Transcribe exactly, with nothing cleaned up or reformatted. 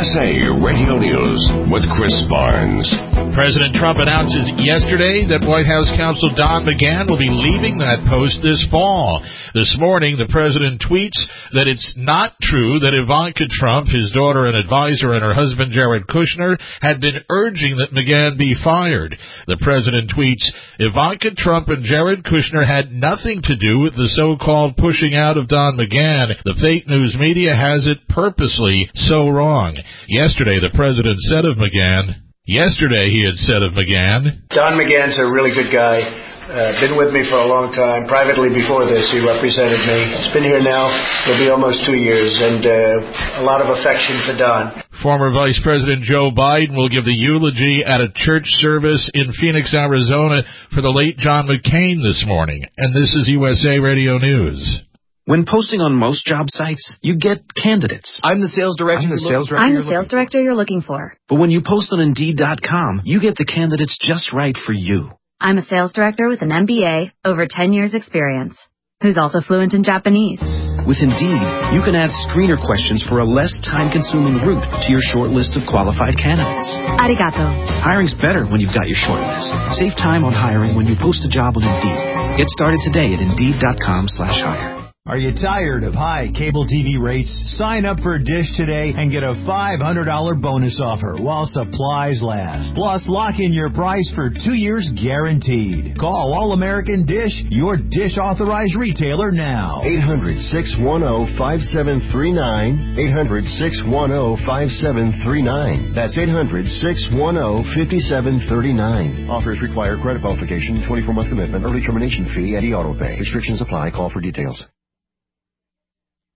S A Radio News with Chris Barnes. President Trump announces yesterday that White House counsel Don McGahn will be leaving that post this fall. This morning, the president tweets that it's not true that Ivanka Trump, his daughter and advisor, and her husband Jared Kushner had been urging that McGahn be fired. The president tweets, Ivanka Trump and Jared Kushner had nothing to do with the so-called pushing out of Don McGahn. The fake news media has it purposely so wrong. Yesterday, the president said of McGahn, Yesterday, he had said of McGahn, Don McGahn's a really good guy. Uh, been with me for a long time. Privately before this, he represented me. He's been here now. It'll be almost two years, and uh, a lot of affection for Don. Former Vice President Joe Biden will give the eulogy at a church service in Phoenix, Arizona for the late John McCain this morning. And this is U S A Radio News. When posting on most job sites, you get candidates. I'm the sales director. I'm the sales director. I'm the sales director you're looking for. But when you post on Indeed dot com, you get the candidates just right for you. I'm a sales director with an M B A, over ten years experience, who's also fluent in Japanese. With Indeed, you can add screener questions for a less time-consuming route to your short list of qualified candidates. Arigato. Hiring's better when you've got your short list. Save time on hiring when you post a job on Indeed. Get started today at Indeed dot com slash hire. Are you tired of high cable T V rates? Sign up for Dish today and get a five hundred dollars bonus offer while supplies last. Plus, lock in your price for two years guaranteed. Call All-American Dish, your Dish authorized retailer now. eight hundred, six one zero, five seven three nine. eight hundred, six one zero, five seven three nine. That's eight hundred, six one zero, five seven three nine. Offers require credit qualification, twenty-four month commitment, early termination fee, and e-auto pay. Restrictions apply. Call for details.